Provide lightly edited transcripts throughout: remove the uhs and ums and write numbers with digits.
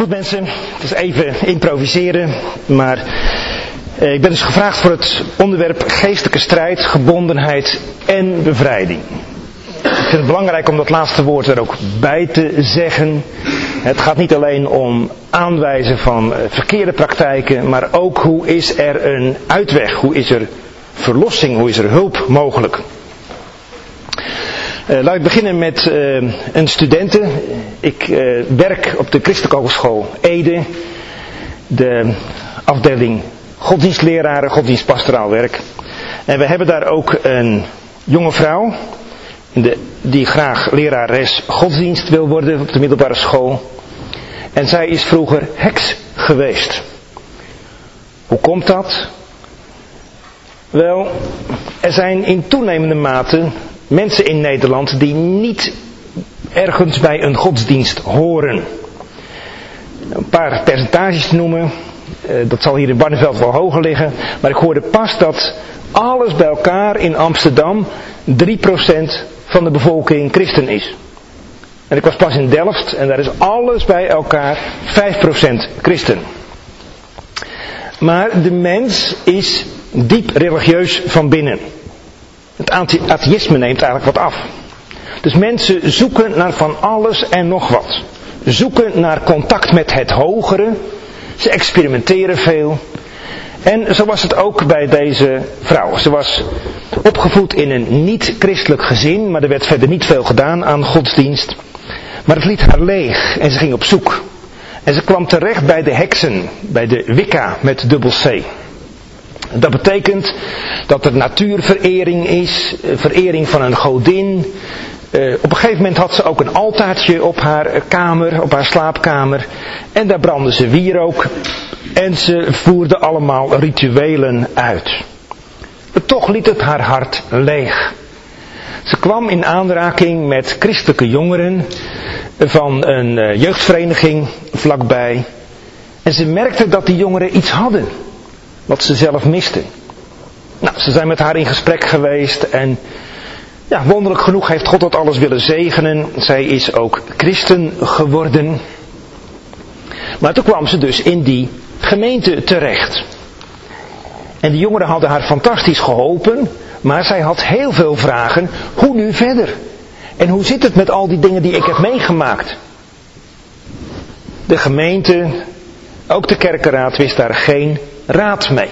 Goed mensen, het is even improviseren, maar ik ben dus gevraagd voor het onderwerp geestelijke strijd, gebondenheid en bevrijding. Ik vind het belangrijk om dat laatste woord er ook bij te zeggen. Het gaat niet alleen om aanwijzen van verkeerde praktijken, maar ook hoe is er een uitweg, hoe is er verlossing, hoe is er hulp mogelijk. Laat ik beginnen met een studente. Ik werk op de Christelijke Hogeschool Ede, de afdeling godsdienstleraren, godsdienstpastoraal werk. En we hebben daar ook een jonge vrouw die graag lerares godsdienst wil worden op de middelbare school. En zij is vroeger heks geweest. Hoe komt dat? Wel, er zijn in toenemende mate mensen in Nederland die niet ergens bij een godsdienst horen. Een paar percentages te noemen. Dat zal hier in Barneveld wel hoger liggen. Maar ik hoorde pas dat alles bij elkaar in Amsterdam 3% van de bevolking christen is. En ik was pas in Delft en daar is alles bij elkaar 5% christen. Maar de mens is diep religieus van binnen. Het atheïsme neemt eigenlijk wat af. Dus mensen zoeken naar van alles en nog wat. Zoeken naar contact met het hogere. Ze experimenteren veel. En zo was het ook bij deze vrouw. Ze was opgevoed in een niet-christelijk gezin, maar er werd verder niet veel gedaan aan godsdienst. Maar het liet haar leeg en ze ging op zoek. En ze kwam terecht bij de heksen, bij de Wicca met dubbel C. Dat betekent dat er natuurverering is, verering van een godin. Op een gegeven moment had ze ook een altaartje op haar kamer, op haar slaapkamer. En daar brandde ze wierook en ze voerde allemaal rituelen uit. Maar toch liet het haar hart leeg. Ze kwam in aanraking met christelijke jongeren van een jeugdvereniging vlakbij. En ze merkte dat die jongeren iets hadden wat ze zelf misten. Nou, ze zijn met haar in gesprek geweest en ja, wonderlijk genoeg heeft God dat alles willen zegenen. Zij is ook christen geworden. Maar toen kwam ze dus in die gemeente terecht. En die jongeren hadden haar fantastisch geholpen, maar zij had heel veel vragen. Hoe nu verder? En hoe zit het met al die dingen die ik heb meegemaakt? De gemeente, ook de kerkenraad, wist daar geen raad mee.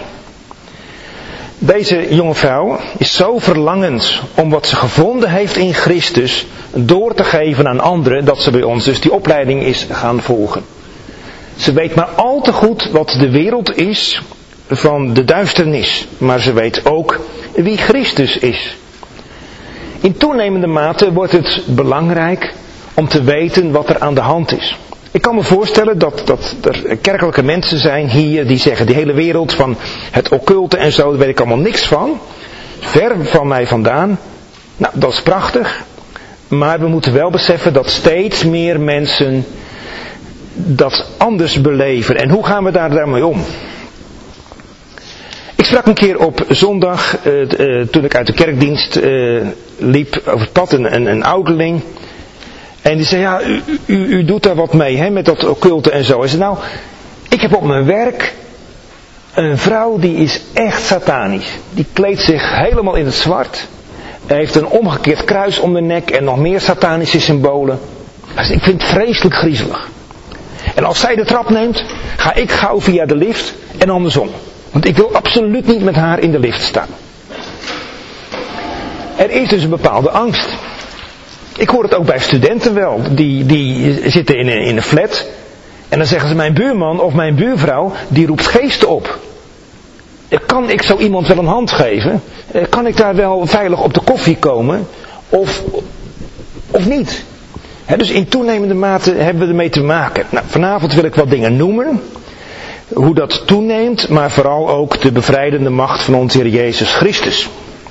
Deze jonge vrouw is zo verlangend om wat ze gevonden heeft in Christus door te geven aan anderen, dat ze bij ons dus die opleiding is gaan volgen. Ze weet maar al te goed wat de wereld is van de duisternis, maar ze weet ook wie Christus is. In toenemende mate wordt het belangrijk om te weten wat er aan de hand is. Ik kan me voorstellen dat er kerkelijke mensen zijn hier die zeggen, die hele wereld van het occulte en zo, daar weet ik allemaal niks van. Ver van mij vandaan. Nou, dat is prachtig. Maar we moeten wel beseffen dat steeds meer mensen dat anders beleven. En hoe gaan we daarmee om? Ik sprak een keer op zondag, toen ik uit de kerkdienst liep over het pad, een ouderling. En die zei, ja, u doet daar wat mee, hè, met dat occulte en zo. Hij zei, nou, ik heb op mijn werk een vrouw die is echt satanisch. Die kleedt zich helemaal in het zwart. Hij heeft een omgekeerd kruis om de nek en nog meer satanische symbolen. Hij zei, ik vind het vreselijk griezelig. En als zij de trap neemt, ga ik gauw via de lift en andersom. Want ik wil absoluut niet met haar in de lift staan. Er is dus een bepaalde angst. Ik hoor het ook bij studenten wel. Die zitten in een flat. En dan zeggen ze, mijn buurman of mijn buurvrouw, die roept geesten op. Kan ik zo iemand wel een hand geven? Kan ik daar wel veilig op de koffie komen? Of niet? Dus in toenemende mate hebben we ermee te maken. Nou, vanavond wil ik wat dingen noemen. Hoe dat toeneemt, maar vooral ook de bevrijdende macht van onze Heer Jezus Christus.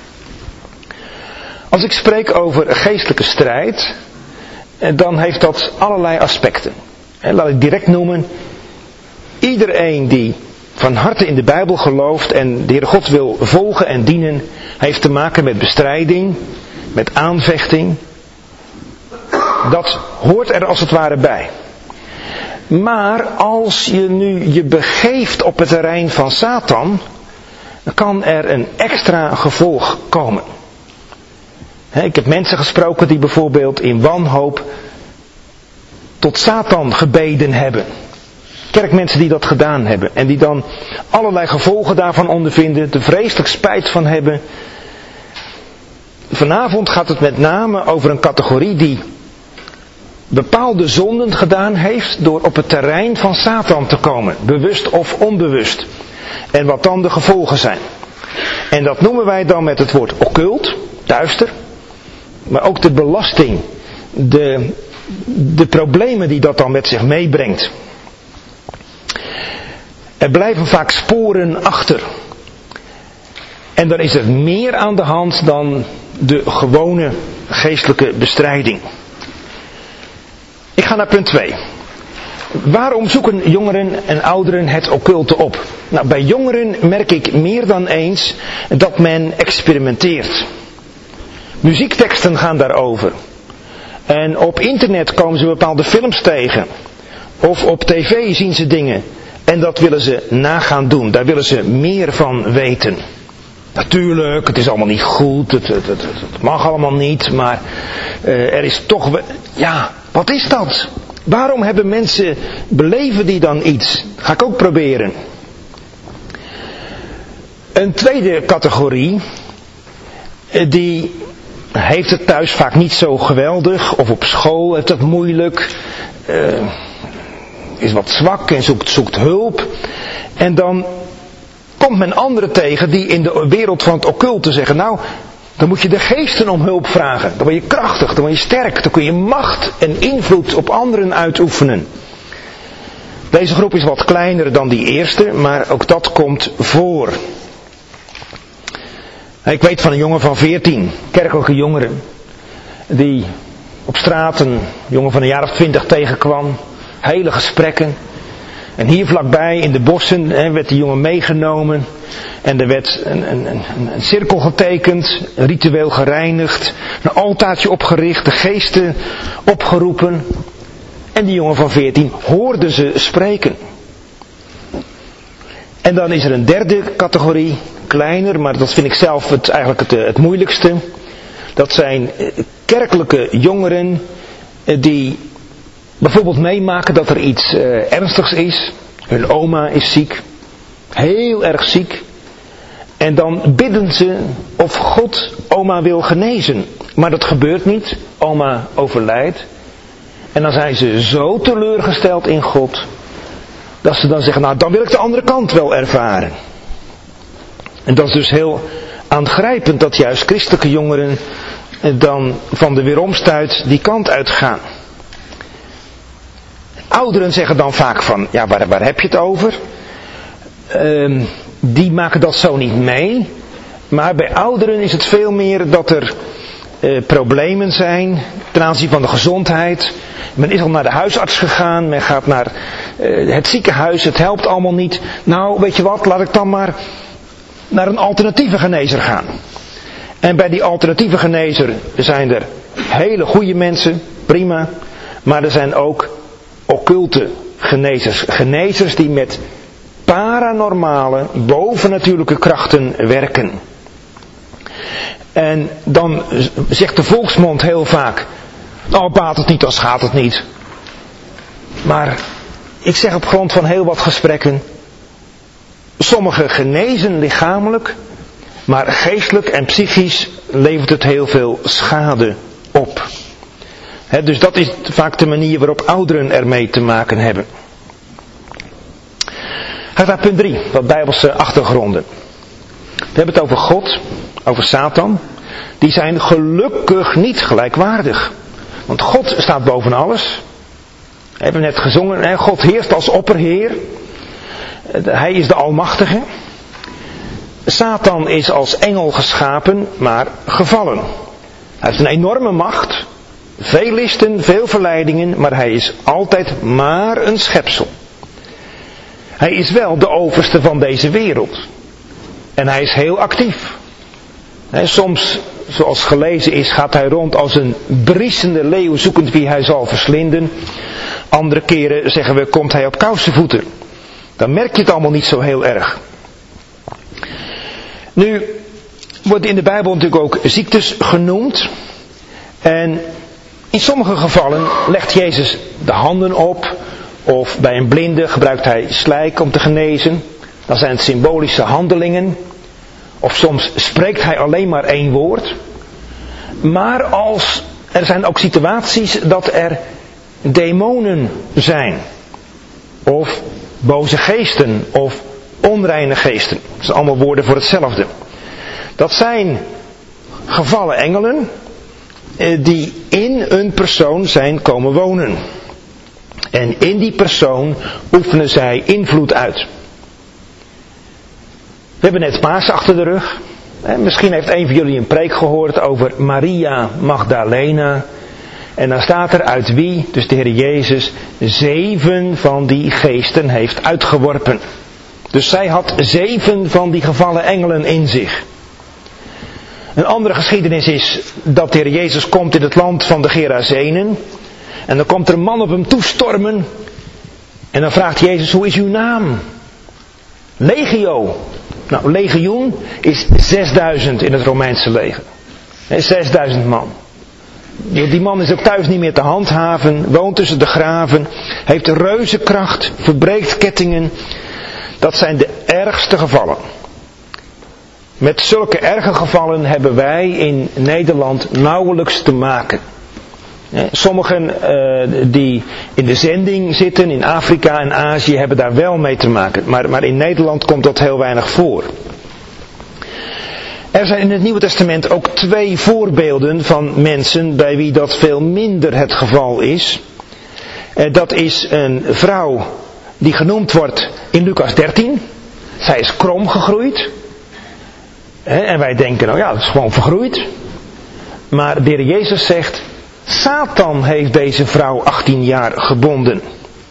Als ik spreek over geestelijke strijd, dan heeft dat allerlei aspecten. Laat ik direct noemen, iedereen die van harte in de Bijbel gelooft en de Heere God wil volgen en dienen, heeft te maken met bestrijding, met aanvechting. Dat hoort er als het ware bij. Maar als je nu je begeeft op het terrein van Satan, dan kan er een extra gevolg komen. Ik heb mensen gesproken die bijvoorbeeld in wanhoop tot Satan gebeden hebben. Kerkmensen die dat gedaan hebben en die dan allerlei gevolgen daarvan ondervinden, er vreselijk spijt van hebben. Vanavond gaat het met name over een categorie die bepaalde zonden gedaan heeft door op het terrein van Satan te komen, bewust of onbewust. En wat dan de gevolgen zijn. En dat noemen wij dan met het woord occult, duister, maar ook de belasting, de problemen die dat dan met zich meebrengt. Er blijven vaak sporen achter. En dan is er meer aan de hand dan de gewone geestelijke bestrijding. Ik ga naar punt 2. Waarom zoeken jongeren en ouderen het occulte op? Nou, bij jongeren merk ik meer dan eens dat men experimenteert. Muziekteksten gaan daarover. En op internet komen ze bepaalde films tegen. Of op tv zien ze dingen. En dat willen ze nagaan doen. Daar willen ze meer van weten. Natuurlijk, het is allemaal niet goed. Het mag allemaal niet. Maar er is toch... Ja, wat is dat? Waarom hebben mensen... Beleven die dan iets? Ga ik ook proberen. Een tweede categorie... Die heeft het thuis vaak niet zo geweldig. Of op school heeft het moeilijk. Is wat zwak en zoekt hulp. En dan komt men anderen tegen die in de wereld van het occulte zeggen... Nou, dan moet je de geesten om hulp vragen. Dan word je krachtig, dan word je sterk. Dan kun je macht en invloed op anderen uitoefenen. Deze groep is wat kleiner dan die eerste, maar ook dat komt voor. Ik weet van een jongen van 14, kerkelijke jongeren, die op straat een jongen van een jaar of 20 tegenkwam. Hele gesprekken. En hier vlakbij in de bossen werd die jongen meegenomen. En er werd een cirkel getekend, een ritueel gereinigd, een altaartje opgericht, de geesten opgeroepen. En die jongen van 14 hoorde ze spreken. En dan is er een derde categorie, kleiner, maar dat vind ik zelf het moeilijkste. Dat zijn kerkelijke jongeren die bijvoorbeeld meemaken dat er iets ernstigs is. Hun oma is ziek, heel erg ziek. En dan bidden ze of God oma wil genezen. Maar dat gebeurt niet, oma overlijdt. En dan zijn ze zo teleurgesteld in God, dat ze dan zeggen, nou dan wil ik de andere kant wel ervaren. En dat is dus heel aangrijpend dat juist christelijke jongeren dan van de weeromstuit die kant uitgaan. Ouderen zeggen dan vaak van, ja waar heb je het over? Die maken dat zo niet mee. Maar bij ouderen is het veel meer dat er problemen zijn ten aanzien van de gezondheid. Men is al naar de huisarts gegaan, men gaat naar het ziekenhuis, het helpt allemaal niet. Nou, weet je wat, laat ik dan maar naar een alternatieve genezer gaan. En bij die alternatieve genezer zijn er hele goede mensen, prima. Maar er zijn ook occulte genezers. Genezers die met paranormale, bovennatuurlijke krachten werken. En dan zegt de volksmond heel vaak, nou baat het niet, dan schaadt het niet. Maar ik zeg op grond van heel wat gesprekken, sommigen genezen lichamelijk, maar geestelijk en psychisch levert het heel veel schade op. Dus dat is vaak de manier waarop ouderen ermee te maken hebben. Ga naar punt 3, wat bijbelse achtergronden. We hebben het over God, over Satan. Die zijn gelukkig niet gelijkwaardig. Want God staat boven alles. We hebben net gezongen, God heerst als opperheer. Hij is de Almachtige. Satan is als engel geschapen, maar gevallen. Hij heeft een enorme macht. Veel listen, veel verleidingen, maar hij is altijd maar een schepsel. Hij is wel de overste van deze wereld. En hij is heel actief. Soms, zoals gelezen is, gaat hij rond als een briesende leeuw zoekend wie hij zal verslinden. Andere keren zeggen we, komt hij op kousenvoeten. Dan merk je het allemaal niet zo heel erg. Nu worden in de Bijbel natuurlijk ook ziektes genoemd. En in sommige gevallen legt Jezus de handen op. Of bij een blinde gebruikt hij slijk om te genezen. Dan zijn het symbolische handelingen. Of soms spreekt hij alleen maar één woord. Maar er zijn ook situaties dat er demonen zijn. Of boze geesten. Of onreine geesten. Dat zijn allemaal woorden voor hetzelfde. Dat zijn gevallen engelen die in een persoon zijn komen wonen. En in die persoon oefenen zij invloed uit. We hebben net Pasen achter de rug. Misschien heeft een van jullie een preek gehoord over Maria Magdalena. En dan staat er uit wie, dus de Heer Jezus, 7 van die geesten heeft uitgeworpen. Dus zij had 7 van die gevallen engelen in zich. Een andere geschiedenis is dat de Heer Jezus komt in het land van de Gerazenen. En dan komt er een man op hem toestormen. En dan vraagt Jezus, hoe is uw naam? Legio. Nou, legioen is 6000 in het Romeinse leger. 6000 man. Die man is ook thuis niet meer te handhaven, woont tussen de graven, heeft reuzenkracht, verbreekt kettingen. Dat zijn de ergste gevallen. Met zulke erge gevallen hebben wij in Nederland nauwelijks te maken. Sommigen die in de zending zitten in Afrika en Azië hebben daar wel mee te maken. Maar in Nederland komt dat heel weinig voor. Er zijn in het Nieuwe Testament ook 2 voorbeelden van mensen bij wie dat veel minder het geval is. Dat is een vrouw die genoemd wordt in Lucas 13. Zij is krom gegroeid. En wij denken, nou ja, dat is gewoon vergroeid. Maar de Heer Jezus zegt, Satan heeft deze vrouw 18 jaar gebonden.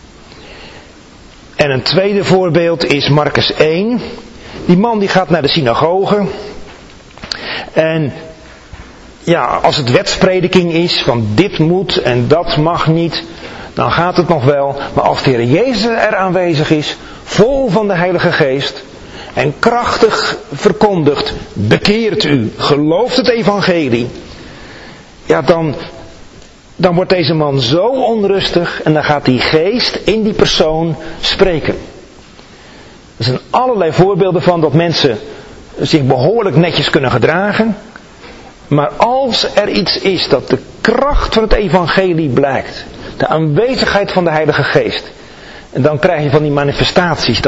En een tweede voorbeeld is Marcus 1. Die man die gaat naar de synagoge. En ja, als het wetsprediking is van dit moet en dat mag niet, dan gaat het nog wel. Maar als de Heer Jezus er aanwezig is, vol van de Heilige Geest en krachtig verkondigt, bekeert u, gelooft het evangelie. Ja, dan wordt deze man zo onrustig en dan gaat die geest in die persoon spreken. Er zijn allerlei voorbeelden van dat mensen zich behoorlijk netjes kunnen gedragen. Maar als er iets is dat de kracht van het evangelie blijkt, de aanwezigheid van de Heilige Geest, en dan krijg je van die manifestaties,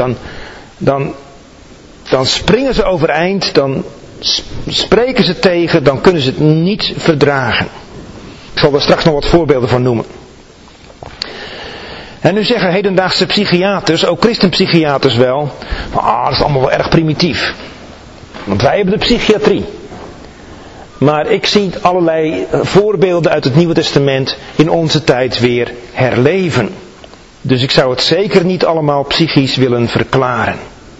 dan springen ze overeind, dan spreken ze tegen, dan kunnen ze het niet verdragen. Ik zal daar straks nog wat voorbeelden van noemen. En nu zeggen hedendaagse psychiaters, ook christenpsychiaters wel, dat is allemaal wel erg primitief. Want wij hebben de psychiatrie. Maar ik zie allerlei voorbeelden uit het Nieuwe Testament in onze tijd weer herleven. Dus ik zou het zeker niet allemaal psychisch willen verklaren.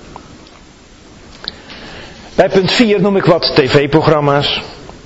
Bij punt 4 noem ik wat tv-programma's.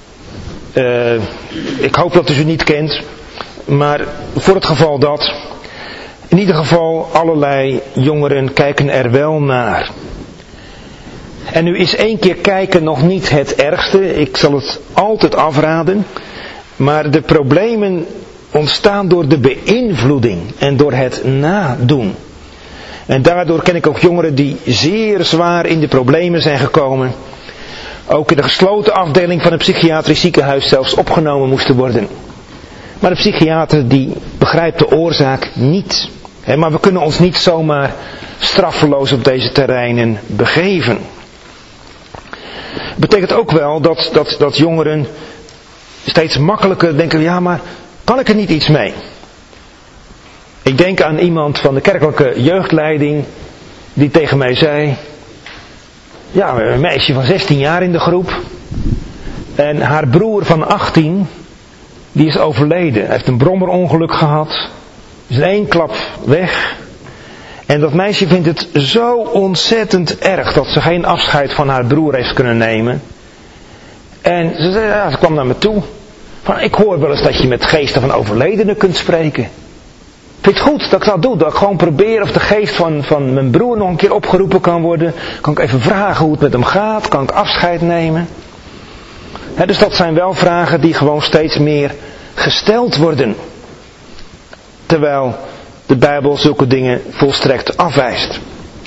Ik hoop dat u ze niet kent. Maar voor het geval dat. In ieder geval, allerlei jongeren kijken er wel naar. En nu is 1 keer kijken nog niet het ergste. Ik zal het altijd afraden. Maar de problemen ontstaan door de beïnvloeding en door het nadoen. En daardoor ken ik ook jongeren die zeer zwaar in de problemen zijn gekomen. Ook in de gesloten afdeling van een psychiatrisch ziekenhuis zelfs opgenomen moesten worden. Maar de psychiater die begrijpt de oorzaak niet. Maar we kunnen ons niet zomaar straffeloos op deze terreinen begeven. Betekent ook wel dat jongeren steeds makkelijker denken, ja maar kan ik er niet iets mee? Ik denk aan iemand van de kerkelijke jeugdleiding die tegen mij zei, ja, we hebben een meisje van 16 jaar in de groep en haar broer van 18, die is overleden. Hij heeft een brommerongeluk gehad, is in 1 klap weg. En dat meisje vindt het zo ontzettend erg dat ze geen afscheid van haar broer heeft kunnen nemen. En ze kwam naar me toe. Van, ik hoor wel eens dat je met geesten van overledenen kunt spreken. Vind je het goed dat ik dat doe? Dat ik gewoon probeer of de geest van mijn broer nog een keer opgeroepen kan worden? Kan ik even vragen hoe het met hem gaat? Kan ik afscheid nemen? Dus dat zijn wel vragen die gewoon steeds meer gesteld worden. Terwijl de Bijbel zulke dingen volstrekt afwijst.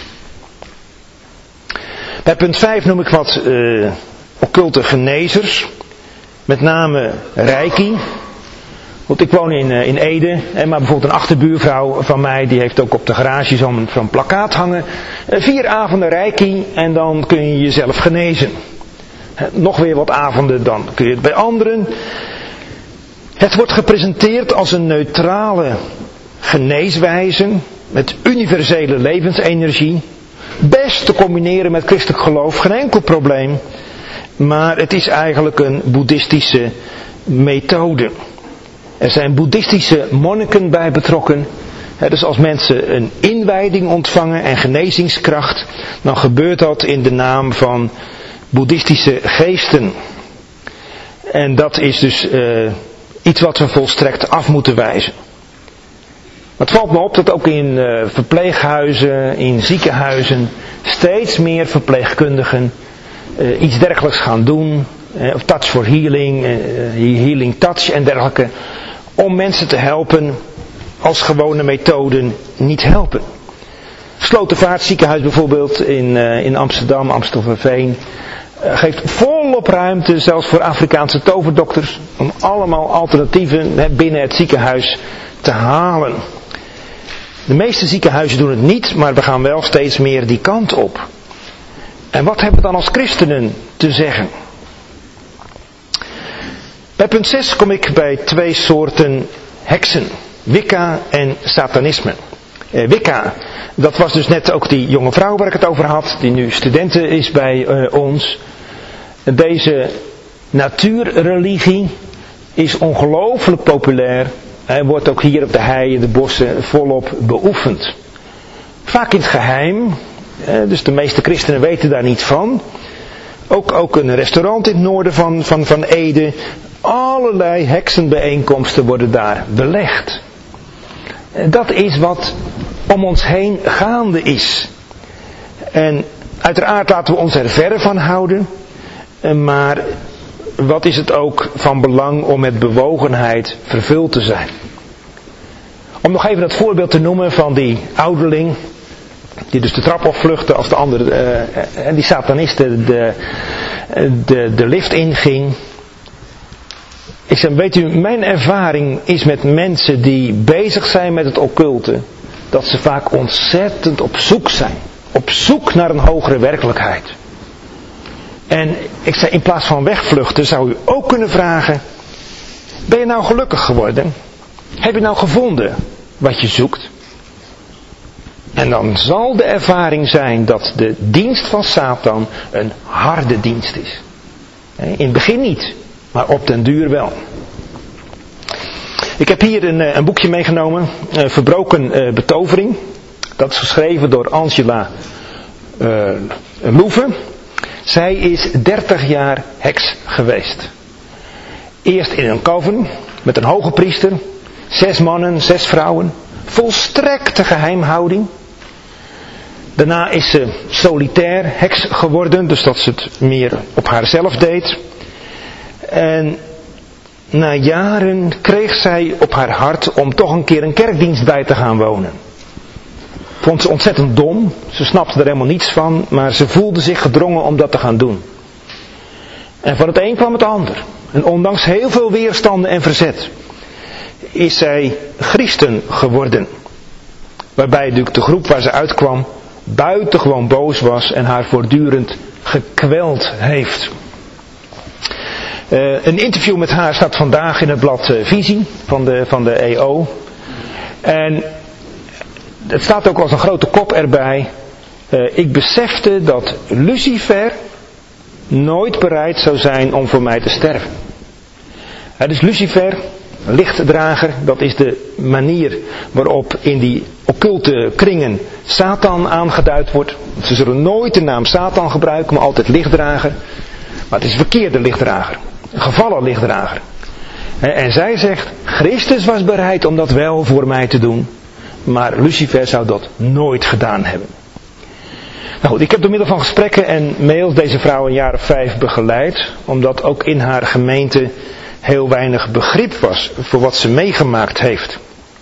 Bij punt 5 noem ik wat occulte genezers. Met name Reiki. Want ik woon in Ede. Maar bijvoorbeeld een achterbuurvrouw van mij. Die heeft ook op de garage zo'n plakkaat hangen. 4 avonden Reiki. En dan kun je jezelf genezen. Nog weer wat avonden. Dan kun je het bij anderen. Het wordt gepresenteerd als een neutrale geneeswijze. Met universele levensenergie. Best te combineren met christelijk geloof. Geen enkel probleem. Maar het is eigenlijk een boeddhistische methode. Er zijn boeddhistische monniken bij betrokken. Dus als mensen een inwijding ontvangen en genezingskracht, dan gebeurt dat in de naam van boeddhistische geesten. En dat is dus iets wat we volstrekt af moeten wijzen. Het valt me op dat ook in verpleeghuizen, in ziekenhuizen, steeds meer verpleegkundigen iets dergelijks gaan doen. Of touch for healing, healing touch en dergelijke. Om mensen te helpen als gewone methoden niet helpen. Slotervaartziekenhuis bijvoorbeeld in Amsterdam, Amstelveen. Geeft volop ruimte, zelfs voor Afrikaanse toverdokters. Om allemaal alternatieven binnen het ziekenhuis te halen. De meeste ziekenhuizen doen het niet, maar we gaan wel steeds meer die kant op. En wat hebben we dan als christenen te zeggen? Bij punt 6 kom ik bij 2 soorten heksen. Wicca en satanisme. Wicca, dat was dus net ook die jonge vrouw waar ik het over had, die nu studenten is bij ons. Deze natuurreligie is ongelooflijk populair. Hij wordt ook hier op de hei en de bossen volop beoefend. Vaak in het geheim, dus de meeste christenen weten daar niet van. Ook een restaurant in het noorden van Ede. Allerlei heksenbijeenkomsten worden daar belegd. Dat is wat om ons heen gaande is. En uiteraard laten we ons er verre van houden. Maar wat is het ook van belang om met bewogenheid vervuld te zijn. Om nog even dat voorbeeld te noemen van die ouderling. Die dus de trap opvluchtte als de andere. En die satanisten de lift inging. Ik zeg, weet u, mijn ervaring is met mensen die bezig zijn met het occulte. Dat ze vaak ontzettend op zoek zijn. Op zoek naar een hogere werkelijkheid. En ik zei, in plaats van wegvluchten zou u ook kunnen vragen. Ben je nou gelukkig geworden? Heb je nou gevonden wat je zoekt? En dan zal de ervaring zijn dat de dienst van Satan een harde dienst is. In het begin niet, maar op den duur wel. Ik heb hier een boekje meegenomen, Verbroken Betovering. Dat is geschreven door Angela Louve. Zij is 30 jaar heks geweest. Eerst in een coven met een hoge priester, 6 mannen, 6 vrouwen. Volstrekte geheimhouding. Daarna is ze solitair heks geworden, dus dat ze het meer op haarzelf deed. En na jaren kreeg zij op haar hart om toch een keer een kerkdienst bij te gaan wonen. Vond ze ontzettend dom, ze snapte er helemaal niets van, maar ze voelde zich gedrongen om dat te gaan doen. En van het een kwam het ander. En ondanks heel veel weerstanden en verzet is zij christen geworden. Waarbij natuurlijk de groep waar ze uitkwam buitengewoon boos was en haar voortdurend gekweld heeft. Een interview met haar staat vandaag in het blad Visie van de EO. En het staat ook als een grote kop erbij. Ik besefte dat Lucifer nooit bereid zou zijn om voor mij te sterven. Dus Lucifer, lichtdrager, dat is de manier waarop in die occulte kringen Satan aangeduid wordt. Ze zullen nooit de naam Satan gebruiken, maar altijd lichtdrager. Maar het is een verkeerde lichtdrager. Een gevallen lichtdrager. En zij zegt, Christus was bereid om dat wel voor mij te doen. Maar Lucifer zou dat nooit gedaan hebben. Nou goed, ik heb door middel van gesprekken en mails deze vrouw een jaar of 5 begeleid. Omdat ook in haar gemeente heel weinig begrip was voor wat ze meegemaakt heeft.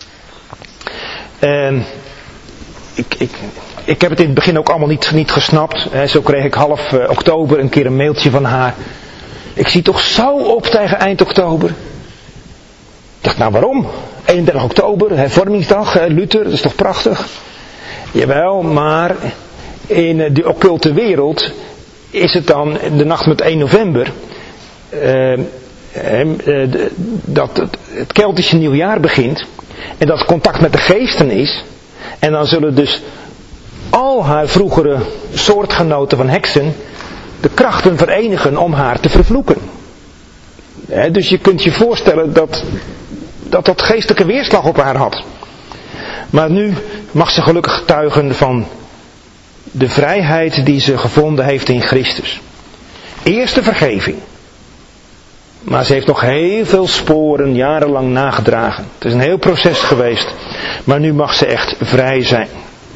Ik heb het in het begin ook allemaal niet gesnapt. Zo kreeg ik half oktober een keer een mailtje van haar. Ik zie toch zo op tegen eind oktober. Ik dacht, nou waarom? 31 oktober, hervormingsdag, Luther, dat is toch prachtig? Jawel, maar in de occulte wereld is het dan de nacht met 1 november... dat het Keltische nieuwjaar begint en dat contact met de geesten is, en dan zullen dus al haar vroegere soortgenoten van heksen de krachten verenigen om haar te vervloeken. Dus je kunt je voorstellen dat geestelijke weerslag op haar had. Maar nu mag ze gelukkig getuigen van de vrijheid die ze gevonden heeft in Christus. Eerst de vergeving. Maar ze heeft nog heel veel sporen jarenlang nagedragen. Het is een heel proces geweest. Maar nu mag ze echt vrij zijn.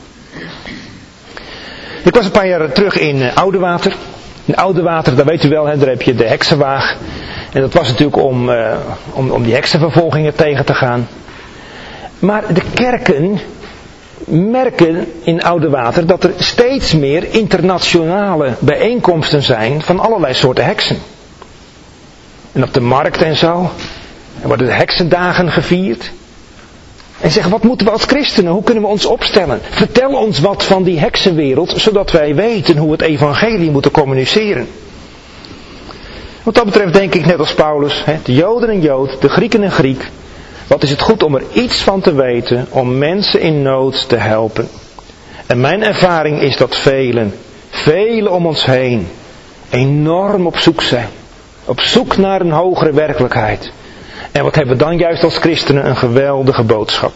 Ik was een paar jaar terug in Oudewater. In Oudewater, daar weet u wel, daar heb je de heksenwaag. En dat was natuurlijk om die heksenvervolgingen tegen te gaan. Maar de kerken merken in Oudewater dat er steeds meer internationale bijeenkomsten zijn van allerlei soorten heksen. En op de markt en zo. Er worden de heksendagen gevierd. En zeggen, wat moeten we als christenen? Hoe kunnen we ons opstellen? Vertel ons wat van die heksenwereld, zodat wij weten hoe het evangelie moeten communiceren. Wat dat betreft denk ik net als Paulus, de Joden een Jood, de Grieken een Griek. Wat is het goed om er iets van te weten, om mensen in nood te helpen. En mijn ervaring is dat velen om ons heen, enorm op zoek zijn. Op zoek naar een hogere werkelijkheid. En wat hebben we dan juist als christenen? Een geweldige boodschap.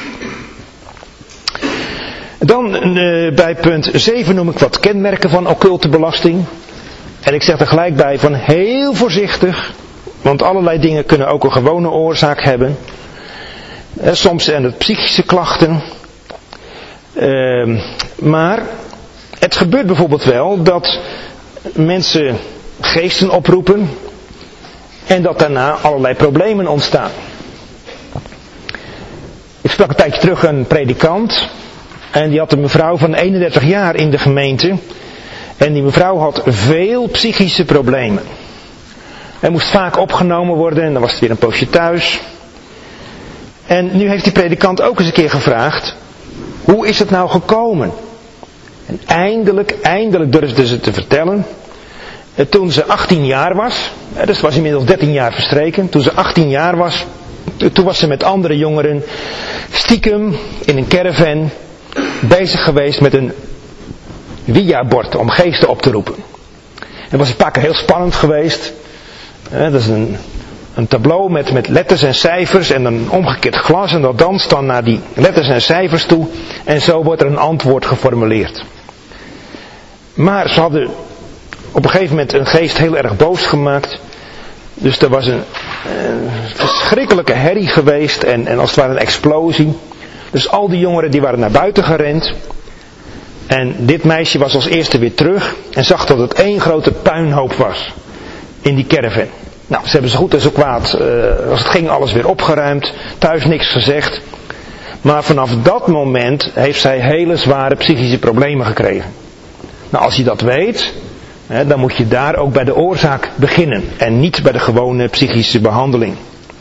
Dan bij punt 7 noem ik wat kenmerken van occulte belasting. En ik zeg er gelijk bij van heel voorzichtig. Want allerlei dingen kunnen ook een gewone oorzaak hebben. Soms zijn het psychische klachten. Maar het gebeurt bijvoorbeeld wel dat mensen geesten oproepen en dat daarna allerlei problemen ontstaan. Ik sprak een tijdje terug een predikant en die had een mevrouw van 31 jaar in de gemeente en die mevrouw had veel psychische problemen. Hij moest vaak opgenomen worden en dan was het weer een poosje thuis. En nu heeft die predikant ook eens een keer gevraagd, hoe is het nou gekomen? En eindelijk durfde ze te vertellen. Toen ze 18 jaar was, dus was inmiddels 13 jaar verstreken. Toen ze 18 jaar was, toen was ze met andere jongeren stiekem in een caravan bezig geweest met een Ouija-bord om geesten op te roepen. Het was een paar keer heel spannend geweest. Dat is een tableau met letters en cijfers en een omgekeerd glas en dat danst dan naar die letters en cijfers toe en zo wordt er een antwoord geformuleerd. Maar ze hadden op een gegeven moment een geest heel erg boos gemaakt. Dus er was een verschrikkelijke herrie geweest en als het ware een explosie. Dus al die jongeren die waren naar buiten gerend. En dit meisje was als eerste weer terug en zag dat het één grote puinhoop was in die caravan. Nou, ze hebben zo goed en zo kwaad als het ging alles weer opgeruimd. Thuis niks gezegd. Maar vanaf dat moment heeft zij hele zware psychische problemen gekregen. Nou, als je dat weet, dan moet je daar ook bij de oorzaak beginnen. En niet bij de gewone psychische behandeling.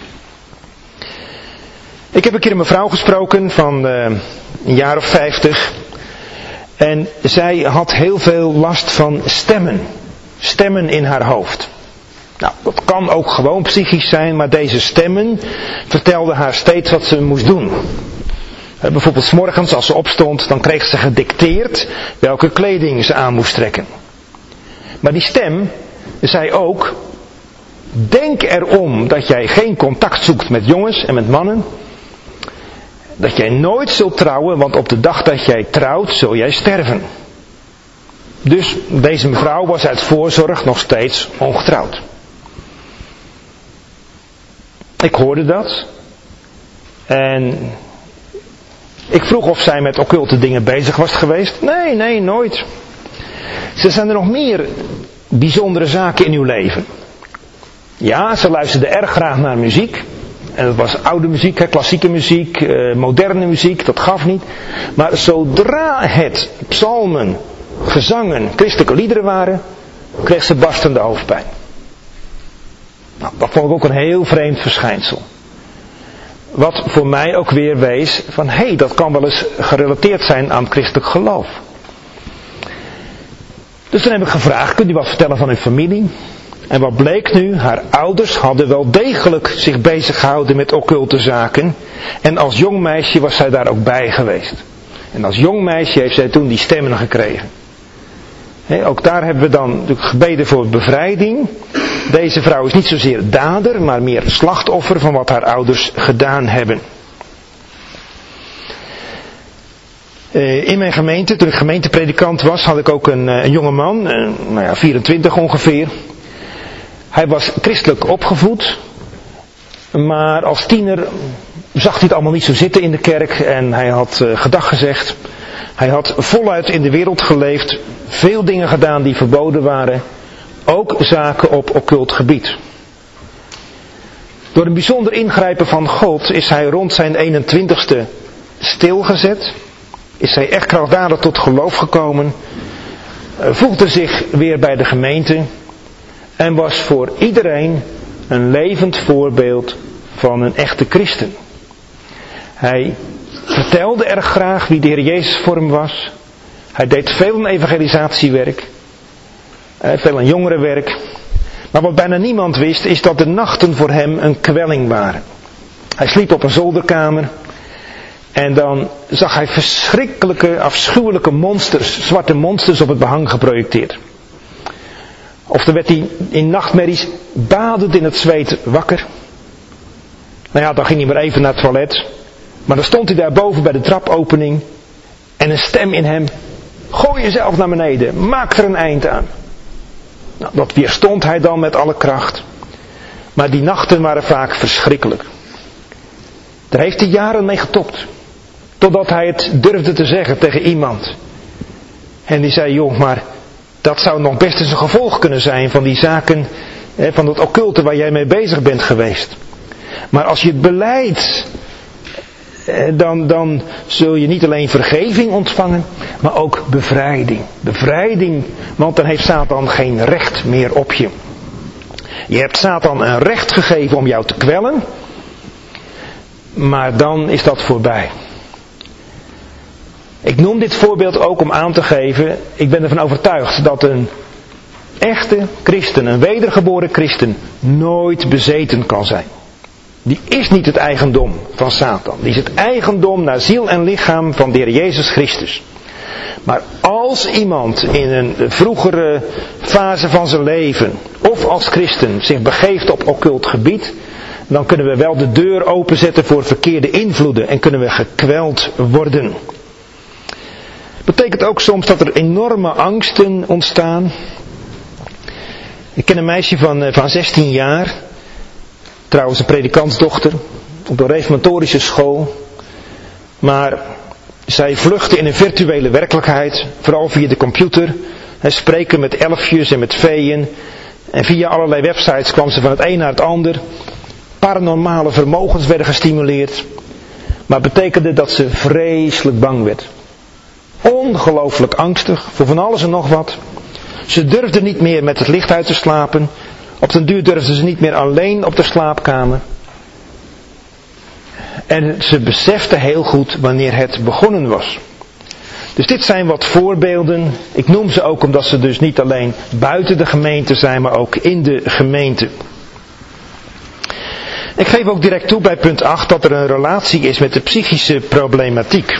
Ik heb een keer een mevrouw gesproken van een jaar of 50. En zij had heel veel last van stemmen. Stemmen in haar hoofd. Nou, dat kan ook gewoon psychisch zijn, maar deze stemmen vertelden haar steeds wat ze moest doen. Bijvoorbeeld 's morgens als ze opstond, dan kreeg ze gedicteerd welke kleding ze aan moest trekken. Maar die stem zei ook, denk erom dat jij geen contact zoekt met jongens en met mannen. Dat jij nooit zult trouwen, want op de dag dat jij trouwt, zul jij sterven. Dus deze mevrouw was uit voorzorg nog steeds ongetrouwd. Ik hoorde dat. En Ik vroeg of zij met occulte dingen bezig was geweest. Nee, nooit. Zijn er nog meer bijzondere zaken in uw leven? Ja, ze luisterde erg graag naar muziek. En dat was oude muziek, klassieke muziek, moderne muziek, dat gaf niet. Maar zodra het psalmen, gezangen, christelijke liederen waren, kreeg ze barstende hoofdpijn. Nou, dat vond ik ook een heel vreemd verschijnsel. Wat voor mij ook weer wees van, dat kan wel eens gerelateerd zijn aan het christelijk geloof. Dus dan heb ik gevraagd, kunt u wat vertellen van uw familie? En wat bleek nu? Haar ouders hadden wel degelijk zich bezig gehouden met occulte zaken. En als jong meisje was zij daar ook bij geweest. En als jong meisje heeft zij toen die stemmen gekregen. Ook daar hebben we dan natuurlijk gebeden voor bevrijding. Deze vrouw is niet zozeer dader, maar meer slachtoffer van wat haar ouders gedaan hebben. In mijn gemeente, toen ik gemeentepredikant was, had ik ook een jonge man, 24 ongeveer. Hij was christelijk opgevoed, maar als tiener zag hij het allemaal niet zo zitten in de kerk en hij had gedag gezegd. Hij had voluit in de wereld geleefd, veel dingen gedaan die verboden waren, ook zaken op occult gebied. Door een bijzonder ingrijpen van God is hij rond zijn 21ste stilgezet, is hij echt krachtdadig tot geloof gekomen, voegde zich weer bij de gemeente en was voor iedereen een levend voorbeeld van een echte christen. Hij vertelde erg graag wie de Heer Jezus voor hem was. Hij deed veel aan evangelisatiewerk, veel aan jongerenwerk. Maar wat bijna niemand wist, is dat de nachten voor hem een kwelling waren. Hij sliep op een zolderkamer en dan zag hij verschrikkelijke, afschuwelijke monsters, zwarte monsters op het behang geprojecteerd. Of dan werd hij in nachtmerries badend in het zweet wakker. Nou ja, dan ging hij maar even naar het toilet. Maar dan stond hij daar boven bij de trapopening. En een stem in hem. Gooi jezelf naar beneden. Maak er een eind aan. Nou, dat weerstond hij dan met alle kracht. Maar die nachten waren vaak verschrikkelijk. Daar heeft hij jaren mee getopt. Totdat hij het durfde te zeggen tegen iemand. En die zei, joh, maar dat zou nog best eens een gevolg kunnen zijn van die zaken, van dat occulte waar jij mee bezig bent geweest. Maar als je het belijdt, dan zul je niet alleen vergeving ontvangen, maar ook bevrijding. Bevrijding, want dan heeft Satan geen recht meer op je. Je hebt Satan een recht gegeven om jou te kwellen, maar dan is dat voorbij. Ik noem dit voorbeeld ook om aan te geven, ik ben ervan overtuigd dat een echte christen, een wedergeboren christen, nooit bezeten kan zijn. Die is niet het eigendom van Satan. Die is het eigendom naar ziel en lichaam van de Heer Jezus Christus. Maar als iemand in een vroegere fase van zijn leven, of als christen, zich begeeft op occult gebied, dan kunnen we wel de deur openzetten voor verkeerde invloeden en kunnen we gekweld worden. Betekent ook soms dat er enorme angsten ontstaan. Ik ken een meisje van 16 jaar, trouwens een predikantsdochter, op een reformatorische school. Maar zij vluchtte in een virtuele werkelijkheid, vooral via de computer. Spreken met elfjes en met feeën. En via allerlei websites kwam ze van het een naar het ander. Paranormale vermogens werden gestimuleerd. Maar het betekende dat ze vreselijk bang werd. Ongelooflijk angstig voor van alles en nog wat. Ze durfde niet meer met het licht uit te slapen. Op den duur durfde ze niet meer alleen op de slaapkamer. En ze besefte heel goed wanneer het begonnen was. Dus dit zijn wat voorbeelden. Ik noem ze ook omdat ze dus niet alleen buiten de gemeente zijn, maar ook in de gemeente. Ik geef ook direct toe bij punt 8 dat er een relatie is met de psychische problematiek.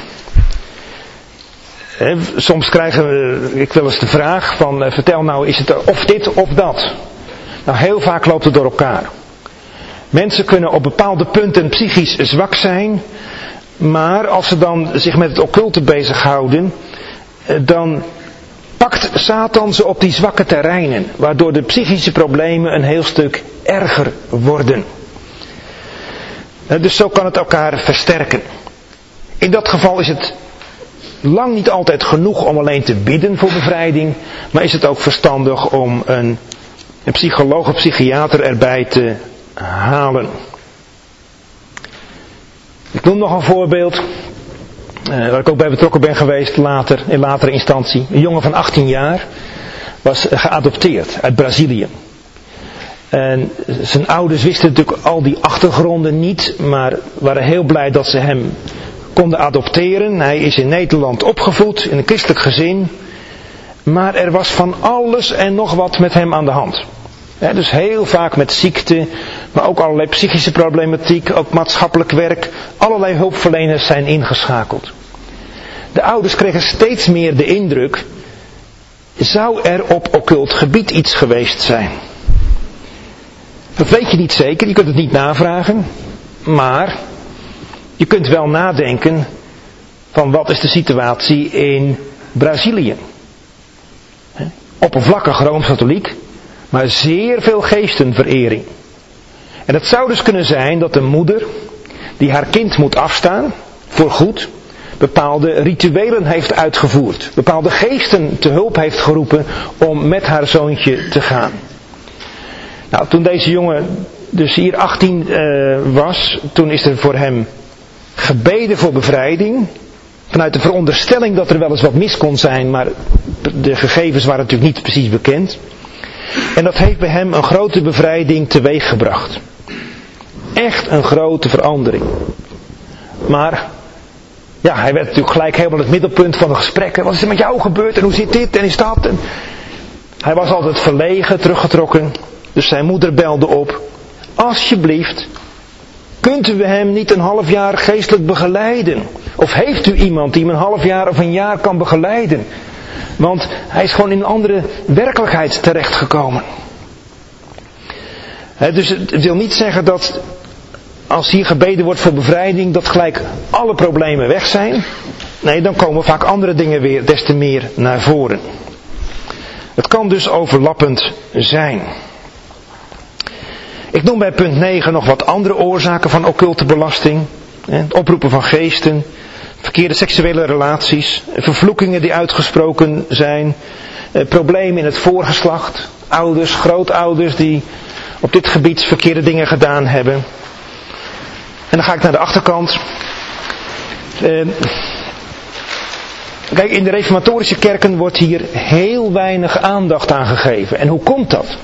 Soms krijgen ik wel eens de vraag van, vertel nou, is het of dit of dat? Nou, heel vaak loopt het door elkaar. Mensen kunnen op bepaalde punten psychisch zwak zijn, maar als ze dan zich met het occulte bezighouden, dan pakt Satan ze op die zwakke terreinen, waardoor de psychische problemen een heel stuk erger worden. Dus zo kan het elkaar versterken. In dat geval is het lang niet altijd genoeg om alleen te bidden voor bevrijding, maar is het ook verstandig om een psycholoog of psychiater erbij te halen. Ik noem nog een voorbeeld, waar ik ook bij betrokken ben geweest in latere instantie. Een jongen van 18 jaar was geadopteerd uit Brazilië. En zijn ouders wisten natuurlijk al die achtergronden niet, maar waren heel blij dat ze hem konden adopteren. Hij is in Nederland opgevoed, in een christelijk gezin. Maar er was van alles en nog wat met hem aan de hand. Dus heel vaak met ziekte, maar ook allerlei psychische problematiek, ook maatschappelijk werk. Allerlei hulpverleners zijn ingeschakeld. De ouders kregen steeds meer de indruk, zou er op occult gebied iets geweest zijn? Dat weet je niet zeker, je kunt het niet navragen, maar je kunt wel nadenken van wat is de situatie in Brazilië. Oppervlakkig Rooms-Katholiek, maar zeer veel geestenverering. En het zou dus kunnen zijn dat de moeder, die haar kind moet afstaan, voorgoed, bepaalde rituelen heeft uitgevoerd. Bepaalde geesten te hulp heeft geroepen om met haar zoontje te gaan. Nou, toen deze jongen dus hier 18 was, toen is er voor hem gebeden voor bevrijding. Vanuit de veronderstelling dat er wel eens wat mis kon zijn, maar de gegevens waren natuurlijk niet precies bekend. En dat heeft bij hem een grote bevrijding teweeggebracht. Echt een grote verandering. Maar ja, hij werd natuurlijk gelijk helemaal het middelpunt van de gesprekken. Wat is er met jou gebeurd en hoe zit dit en is dat? En hij was altijd verlegen, teruggetrokken. Dus zijn moeder belde op. Alsjeblieft, kunt u hem niet een half jaar geestelijk begeleiden? Of heeft u iemand die hem een half jaar of een jaar kan begeleiden? Want hij is gewoon in een andere werkelijkheid terechtgekomen. Dus het wil niet zeggen dat als hier gebeden wordt voor bevrijding, dat gelijk alle problemen weg zijn. Nee, dan komen vaak andere dingen weer des te meer naar voren. Het kan dus overlappend zijn. Ik noem bij punt 9 nog wat andere oorzaken van occulte belasting. Het oproepen van geesten, verkeerde seksuele relaties, vervloekingen die uitgesproken zijn, problemen in het voorgeslacht, ouders, grootouders die op dit gebied verkeerde dingen gedaan hebben. En dan ga ik naar de achterkant. Kijk, in de reformatorische kerken wordt hier heel weinig aandacht aan gegeven. En hoe komt dat?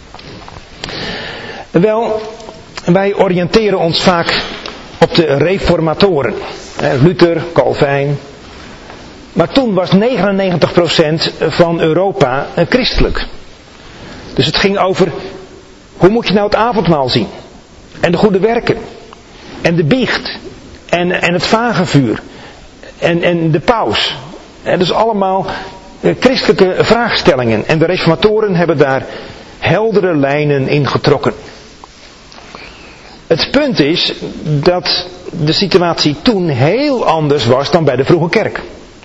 Wel, wij oriënteren ons vaak op de reformatoren. Luther, Calvijn. Maar toen was 99% van Europa christelijk. Dus het ging over, hoe moet je nou het avondmaal zien? En de goede werken. En de biecht. En het vagevuur. En de paus. En dus allemaal christelijke vraagstellingen. En de reformatoren hebben daar heldere lijnen in getrokken. Het punt is dat de situatie toen heel anders was dan bij de vroege kerk.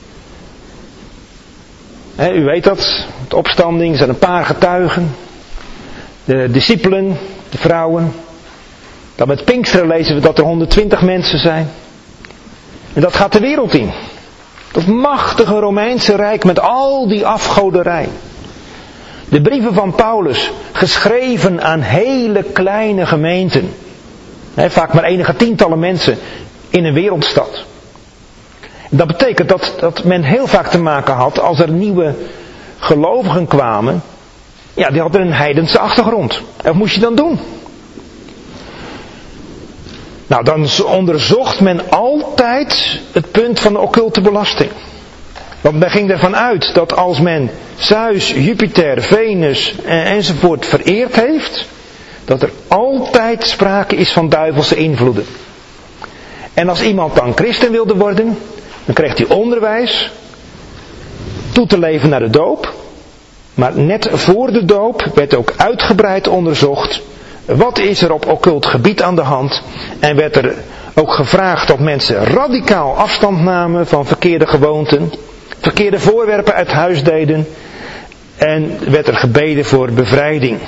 U weet dat, de opstanding, er zijn een paar getuigen. De discipelen, de vrouwen. Dan met Pinksteren lezen we dat er 120 mensen zijn. En dat gaat de wereld in. Dat machtige Romeinse Rijk met al die afgoderij. De brieven van Paulus, geschreven aan hele kleine gemeenten. Vaak maar enige tientallen mensen in een wereldstad. Dat betekent dat men heel vaak te maken had als er nieuwe gelovigen kwamen. Ja, die hadden een heidense achtergrond. En wat moest je dan doen? Nou, dan onderzocht men altijd het punt van de occulte belasting. Want men ging ervan uit dat als men Zeus, Jupiter, Venus enzovoort vereerd heeft, dat er altijd sprake is van duivelse invloeden. En als iemand dan christen wilde worden, dan kreeg hij onderwijs, toe te leven naar de doop. Maar net voor de doop werd ook uitgebreid onderzocht, wat is er op occult gebied aan de hand? En werd er ook gevraagd dat mensen radicaal afstand namen van verkeerde gewoonten, verkeerde voorwerpen uit huis deden. En werd er gebeden voor bevrijding.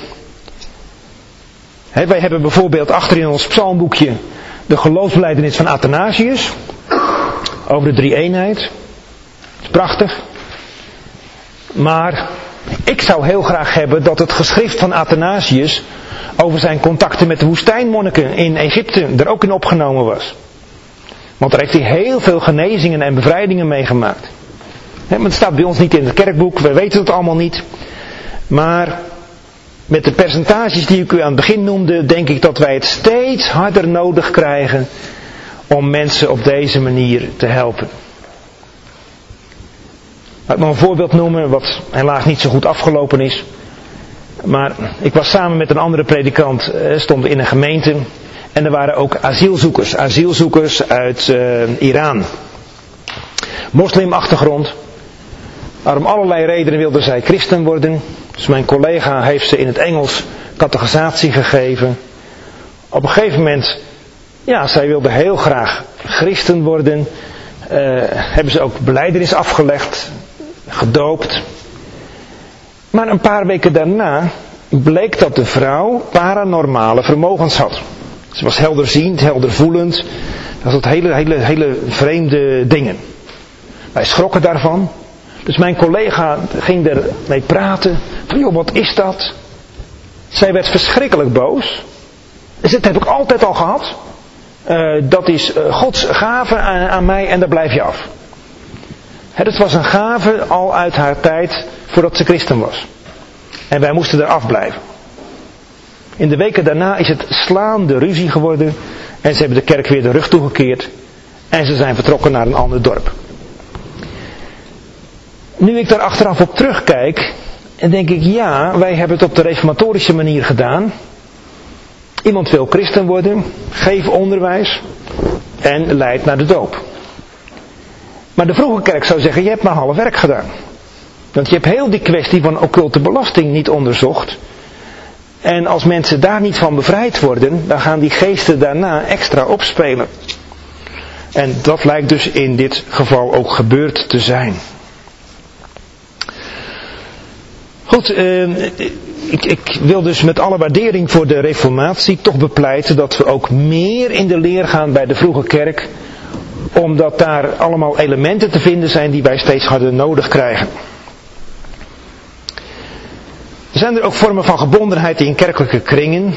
Wij hebben bijvoorbeeld achterin ons psalmboekje de geloofsbelijdenis van Athanasius. over de drie-eenheid. Dat is prachtig. Maar ik zou heel graag hebben dat het geschrift van Athanasius over zijn contacten met de woestijnmonniken in Egypte er ook in opgenomen was. Want daar heeft hij heel veel genezingen en bevrijdingen meegemaakt. Maar het staat bij ons niet in het kerkboek, wij weten het allemaal niet. Maar met de percentages die ik u aan het begin noemde, denk ik dat wij het steeds harder nodig krijgen om mensen op deze manier te helpen. Laat ik nog een voorbeeld noemen, wat helaas niet zo goed afgelopen is. Maar ik was samen met een andere predikant, stonden in een gemeente. En er waren ook asielzoekers uit Iran. Moslimachtergrond. Maar om allerlei redenen wilden zij christen worden. Dus mijn collega heeft ze in het Engels catechisatie gegeven. Op een gegeven moment, ja, zij wilden heel graag christen worden. Hebben ze ook belijdenis afgelegd, gedoopt. Maar een paar weken daarna bleek dat de vrouw paranormale vermogens had. Ze was helderziend, heldervoelend. Dat was hele vreemde dingen. Wij schrokken daarvan. Dus mijn collega ging ermee praten. Van joh, wat is dat? Zij werd verschrikkelijk boos. Dus dat heb ik altijd al gehad. Dat is Gods gave aan mij en daar blijf je af. Het was een gave al uit haar tijd voordat ze christen was. En wij moesten er afblijven. In de weken daarna is het slaande ruzie geworden. En ze hebben de kerk weer de rug toegekeerd. En ze zijn vertrokken naar een ander dorp. Nu ik daar achteraf op terugkijk, denk ik, ja, wij hebben het op de reformatorische manier gedaan. Iemand wil christen worden, geef onderwijs en leidt naar de doop. Maar de vroege kerk zou zeggen, je hebt maar half werk gedaan. Want je hebt heel die kwestie van occulte belasting niet onderzocht. En als mensen daar niet van bevrijd worden, dan gaan die geesten daarna extra opspelen. En dat lijkt dus in dit geval ook gebeurd te zijn. Goed, ik wil dus met alle waardering voor de reformatie toch bepleiten dat we ook meer in de leer gaan bij de vroege kerk. Omdat daar allemaal elementen te vinden zijn die wij steeds harder nodig krijgen. Zijn er ook vormen van gebondenheid in kerkelijke kringen?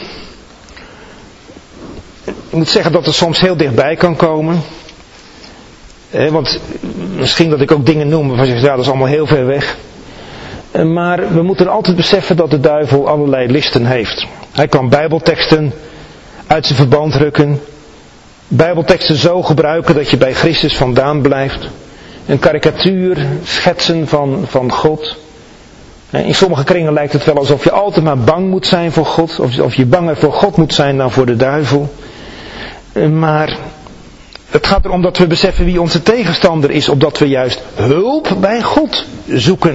Ik moet zeggen dat het soms heel dichtbij kan komen. Want misschien dat ik ook dingen noem waarvan je zegt, ja, dat is allemaal heel ver weg. Maar we moeten altijd beseffen dat de duivel allerlei listen heeft. Hij kan bijbelteksten uit zijn verband rukken. Bijbelteksten zo gebruiken dat je bij Christus vandaan blijft. Een karikatuur schetsen van God. In sommige kringen lijkt het wel alsof je altijd maar bang moet zijn voor God. Of je banger voor God moet zijn dan voor de duivel. Maar het gaat erom dat we beseffen wie onze tegenstander is. Opdat we juist hulp bij God zoeken.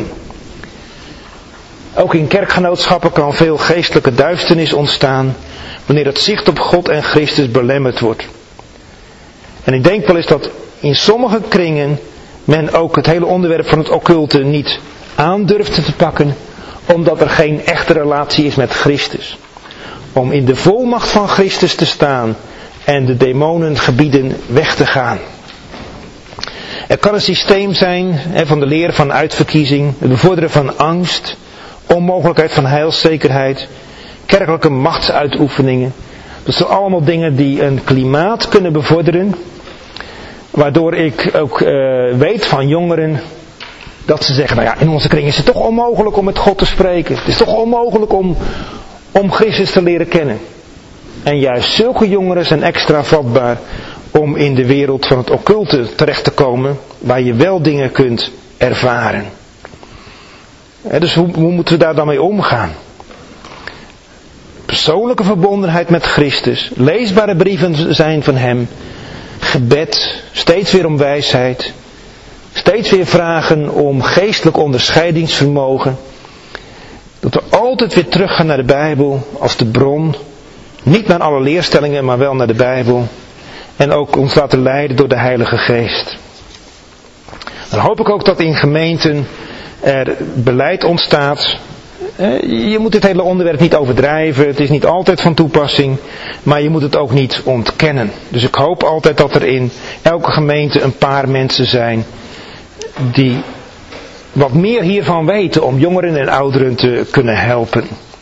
Ook in kerkgenootschappen kan veel geestelijke duisternis ontstaan. Wanneer het zicht op God en Christus belemmerd wordt. En ik denk wel eens dat in sommige kringen men ook het hele onderwerp van het occulte niet aandurft te pakken. Omdat er geen echte relatie is met Christus. Om in de volmacht van Christus te staan en de demonengebieden weg te gaan. Er kan een systeem zijn van de leer van uitverkiezing, het bevorderen van angst, onmogelijkheid van heilszekerheid, kerkelijke machtsuitoefeningen. Dat zijn allemaal dingen die een klimaat kunnen bevorderen. Waardoor ik ook weet van jongeren dat ze zeggen, nou ja, in onze kring is het toch onmogelijk om met God te spreken. Het is toch onmogelijk om Christus te leren kennen. En juist zulke jongeren zijn extra vatbaar om in de wereld van het occulte terecht te komen, waar je wel dingen kunt ervaren. Dus hoe moeten we daar dan mee omgaan? Persoonlijke verbondenheid met Christus, leesbare brieven zijn van Hem, gebed, steeds weer om wijsheid, steeds weer vragen om geestelijk onderscheidingsvermogen, dat we altijd weer teruggaan naar de Bijbel als de bron, niet naar alle leerstellingen, maar wel naar de Bijbel, en ook ons laten leiden door de Heilige Geest. Dan hoop ik ook dat in gemeenten er beleid ontstaat Je moet dit hele onderwerp niet overdrijven. Het is niet altijd van toepassing. Maar je moet het ook niet ontkennen. Dus ik hoop altijd dat er in elke gemeente een paar mensen zijn die wat meer hiervan weten om jongeren en ouderen te kunnen helpen.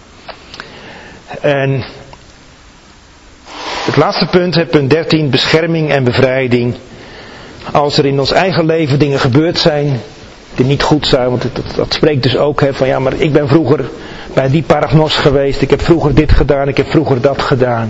En het laatste punt, punt 13, bescherming en bevrijding. Als er in ons eigen leven dingen gebeurd zijn die niet goed zijn, want dat spreekt dus ook van ja, maar ik ben vroeger bij die paragnos geweest, ik heb vroeger dit gedaan, ik heb vroeger dat gedaan.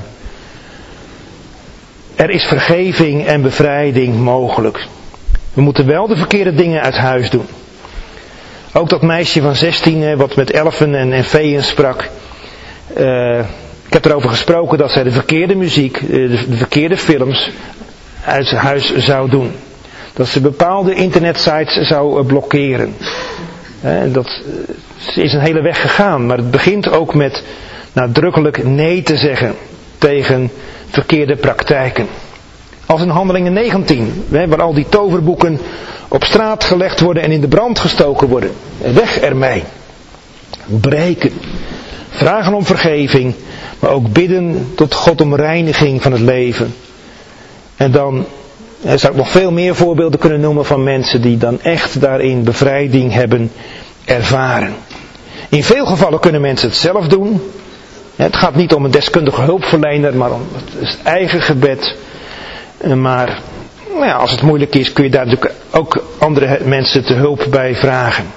Er is vergeving en bevrijding mogelijk. We moeten wel de verkeerde dingen uit huis doen. Ook dat meisje van 16, wat met elfen en veeën sprak. Ik heb erover gesproken dat zij de verkeerde muziek, de verkeerde films uit huis zou doen. Dat ze bepaalde internetsites zou blokkeren. Dat is een hele weg gegaan. Maar het begint ook met nadrukkelijk nee te zeggen tegen verkeerde praktijken. Als in Handelingen 19, waar al die toverboeken op straat gelegd worden en in de brand gestoken worden. Weg ermee. Breken. Vragen om vergeving, maar ook bidden tot God om reiniging van het leven. En dan zou ik nog veel meer voorbeelden kunnen noemen van mensen die dan echt daarin bevrijding hebben ervaren. In veel gevallen kunnen mensen het zelf doen. Het gaat niet om een deskundige hulpverlener, maar om het eigen gebed. Maar als het moeilijk is, kun je daar natuurlijk ook andere mensen te hulp bij vragen.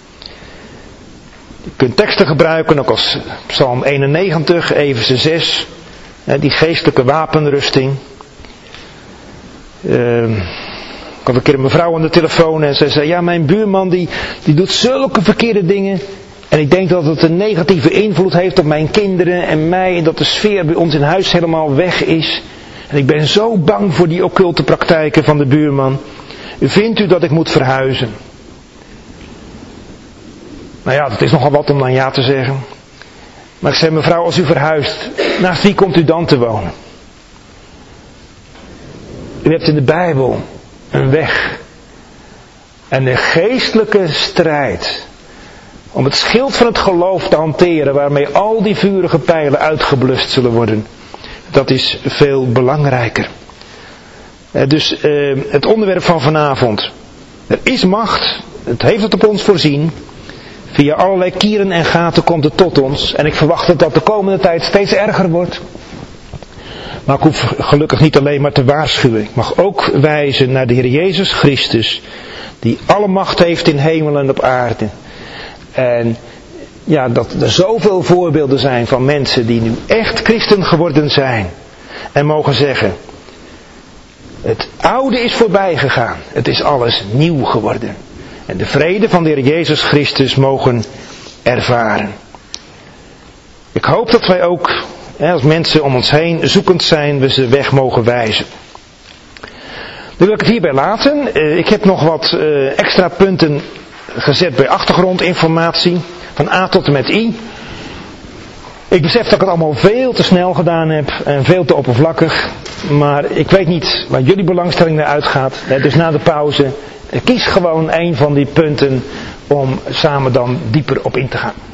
Je kunt teksten gebruiken, ook als Psalm 91, Efeze 6, die geestelijke wapenrusting. Ik had een keer een mevrouw aan de telefoon en zij zei, ja, mijn buurman die doet zulke verkeerde dingen. En ik denk dat het een negatieve invloed heeft op mijn kinderen en mij. En dat de sfeer bij ons in huis helemaal weg is. En ik ben zo bang voor die occulte praktijken van de buurman. Vindt u dat ik moet verhuizen? Nou ja, dat is nogal wat om dan ja te zeggen. Maar ik zei, mevrouw, als u verhuist, naast wie komt u dan te wonen? U hebt in de Bijbel een weg. En een geestelijke strijd. Om het schild van het geloof te hanteren, waarmee al die vurige pijlen uitgeblust zullen worden. Dat is veel belangrijker. Dus het onderwerp van vanavond. Er is macht. Het heeft het op ons voorzien. Via allerlei kieren en gaten komt het tot ons. En ik verwacht dat dat de komende tijd steeds erger wordt. Maar ik hoef gelukkig niet alleen maar te waarschuwen. Ik mag ook wijzen naar de Heer Jezus Christus. Die alle macht heeft in hemel en op aarde. En ja, dat er zoveel voorbeelden zijn van mensen die nu echt christen geworden zijn. En mogen zeggen, het oude is voorbij gegaan. Het is alles nieuw geworden. En de vrede van de Heer Jezus Christus mogen ervaren. Ik hoop dat wij ook, als mensen om ons heen zoekend zijn, we ze weg mogen wijzen. Nu wil ik het hierbij laten. Ik heb nog wat extra punten gezet bij achtergrondinformatie. Van A tot en met I. Ik besef dat ik het allemaal veel te snel gedaan heb. En veel te oppervlakkig. Maar ik weet niet waar jullie belangstelling naar uitgaat. Dus na de pauze kies gewoon een van die punten om samen dan dieper op in te gaan.